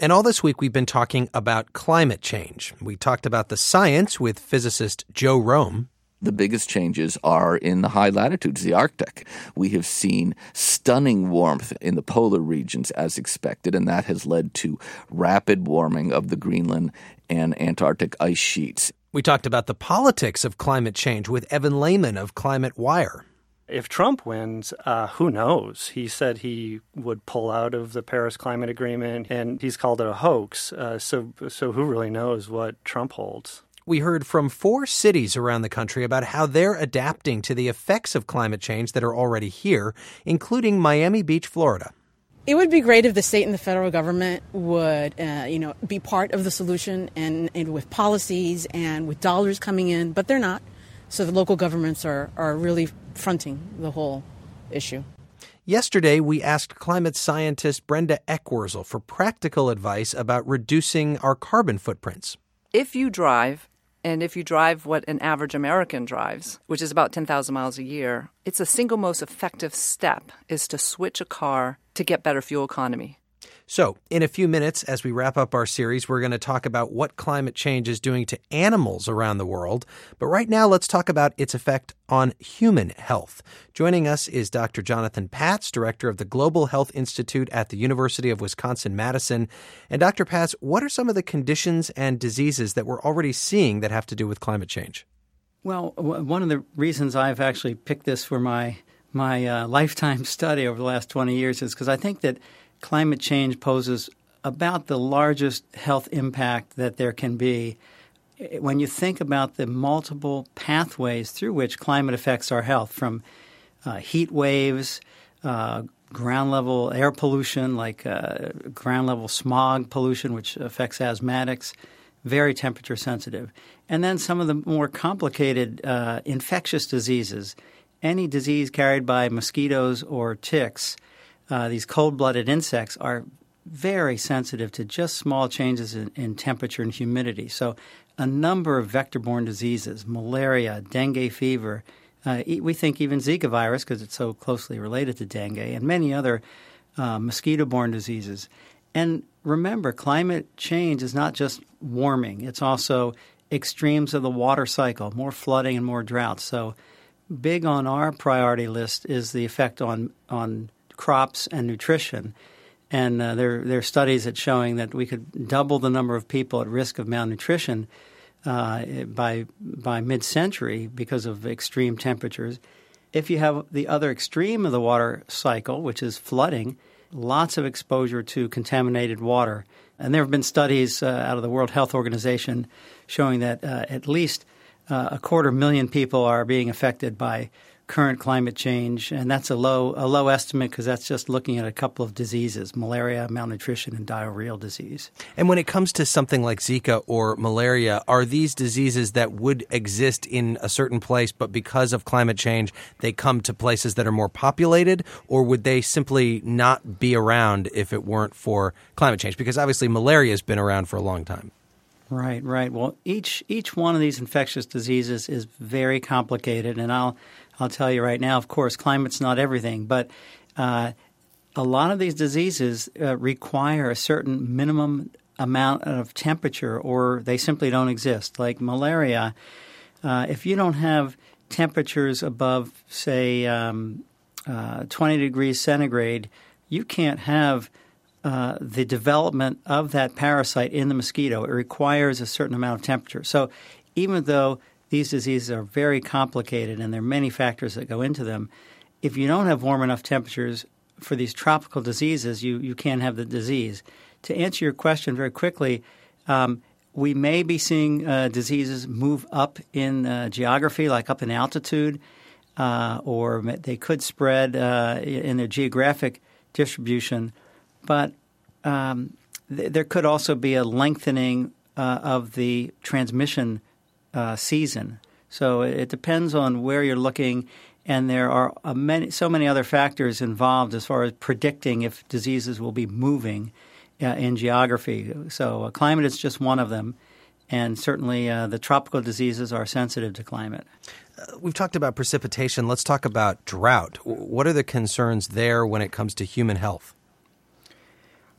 And all this week, we've been talking about climate change. We talked about the science with physicist Joe Rohn. The biggest changes are in the high latitudes, the Arctic. We have seen stunning warmth in the polar regions as expected, and that has led to rapid warming of the Greenland and Antarctic ice sheets. We talked about the politics of climate change with Evan Lehman of Climate Wire. If Trump wins, who knows? He said he would pull out of the Paris Climate Agreement, and he's called it a hoax. So who really knows what Trump holds? We heard from 4 cities around the country about how they're adapting to the effects of climate change that are already here, including Miami Beach, Florida. It would be great if the state and the federal government would, be part of the solution and with policies and with dollars coming in, but they're not. So the local governments are really fronting the whole issue. Yesterday, we asked climate scientist Brenda Eckwurzel for practical advice about reducing our carbon footprints. If you drive, and if you drive what an average American drives, which is about 10,000 miles a year, it's the single most effective step is to switch a car to get better fuel economy. So, in a few minutes, as we wrap up our series, we're going to talk about what climate change is doing to animals around the world. But right now, let's talk about its effect on human health. Joining us is Dr. Jonathan Patz, director of the Global Health Institute at the University of Wisconsin-Madison. And Dr. Patz, what are some of the conditions and diseases that we're already seeing that have to do with climate change? Well, one of the reasons I've actually picked this for my lifetime study over the last 20 years is because I think that climate change poses about the largest health impact that there can be when you think about the multiple pathways through which climate affects our health, from heat waves, ground-level air pollution like ground-level smog pollution, which affects asthmatics, very temperature sensitive. And then some of the more complicated infectious diseases, any disease carried by mosquitoes or ticks. These cold-blooded insects are very sensitive to just small changes in temperature and humidity. So a number of vector-borne diseases, malaria, dengue fever, we think even Zika virus because it's so closely related to dengue, and many other mosquito-borne diseases. And remember, climate change is not just warming. It's also extremes of the water cycle, more flooding and more drought. So big on our priority list is the effect on crops and nutrition. And there are studies that showing that we could double the number of people at risk of malnutrition by mid-century because of extreme temperatures. If you have the other extreme of the water cycle, which is flooding, lots of exposure to contaminated water. And there have been studies out of the World Health Organization showing that at least 250,000 people are being affected by current climate change, and that's a low estimate because that's just looking at a couple of diseases, malaria, malnutrition, and diarrheal disease. And when it comes to something like Zika or malaria, are these diseases that would exist in a certain place, but because of climate change, they come to places that are more populated, or would they simply not be around if it weren't for climate change? Because obviously malaria has been around for a long time. Right. Well, each one of these infectious diseases is very complicated, and I'll tell you right now, of course, climate's not everything, but a lot of these diseases require a certain minimum amount of temperature or they simply don't exist. Like malaria, if you don't have temperatures above, say, 20 degrees centigrade, you can't have the development of that parasite in the mosquito. It requires a certain amount of temperature. So even though these diseases are very complicated and there are many factors that go into them, if you don't have warm enough temperatures for these tropical diseases, you can't have the disease. To answer your question very quickly, we may be seeing diseases move up in geography, like up in altitude, or they could spread in their geographic distribution. But there could also be a lengthening of the transmission season. So it depends on where you're looking, and there are so many other factors involved as far as predicting if diseases will be moving in geography. So climate is just one of them, and certainly the tropical diseases are sensitive to climate. We've talked about precipitation. Let's talk about drought. What are the concerns there when it comes to human health?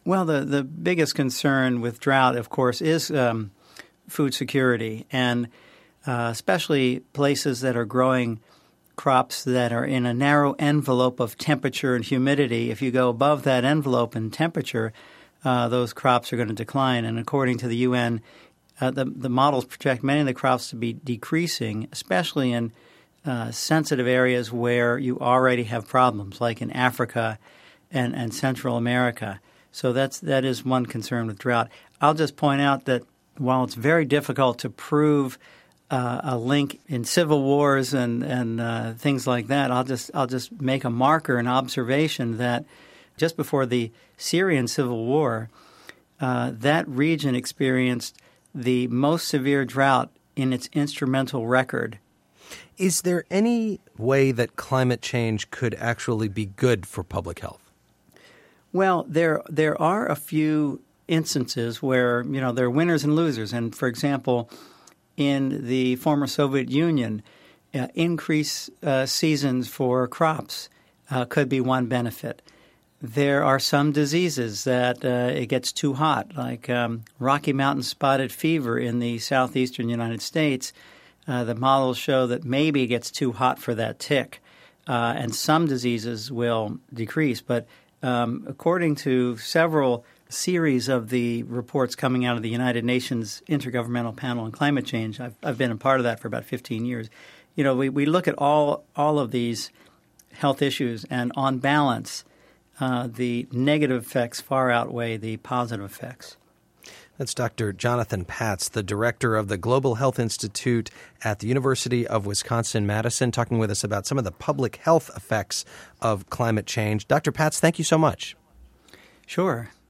Well, the biggest concern with drought, of course, is food security, and especially places that are growing crops that are in a narrow envelope of temperature and humidity. If you go above that envelope in temperature, those crops are going to decline. And according to the UN, the models project many of the crops to be decreasing, especially in sensitive areas where you already have problems, like in Africa and Central America. So that is one concern with drought. I'll just point out that while it's very difficult to prove a link in civil wars and things like that, I'll just make a marker, an observation that just before the Syrian civil war, that region experienced the most severe drought in its instrumental record. Is there any way that climate change could actually be good for public health? Well, there are a few instances where, there are winners and losers. And, for example, in the former Soviet Union, increased seasons for crops could be one benefit. There are some diseases that it gets too hot, like Rocky Mountain spotted fever in the southeastern United States. The models show that maybe it gets too hot for that tick, and some diseases will decrease. But according to several series of the reports coming out of the United Nations Intergovernmental Panel on Climate Change, I've been a part of that for about 15 years. We look at all of these health issues, and on balance, the negative effects far outweigh the positive effects. That's Dr. Jonathan Patz, the director of the Global Health Institute at the University of Wisconsin-Madison, talking with us about some of the public health effects of climate change. Dr. Patz, thank you so much. Sure.